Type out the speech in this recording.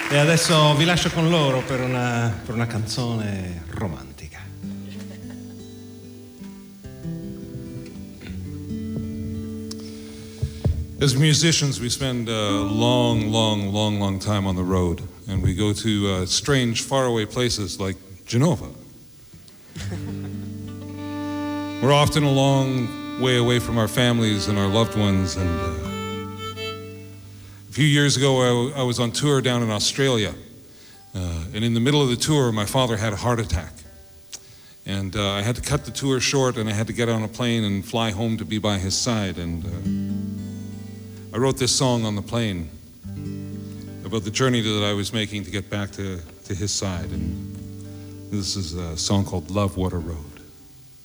E adesso vi lascio con loro per una canzone romantica. As musicians, we spend a long time on the road, and we go to strange, faraway places like Genova. We're often a long way away from our families and our loved ones, and a few years ago I was on tour down in Australia, and in the middle of the tour my father had a heart attack, and I had to cut the tour short, and I had to get on a plane and fly home to be by his side, and I wrote this song on the plane about the journey that I was making to get back to his side, and this is a song called Love Water Road.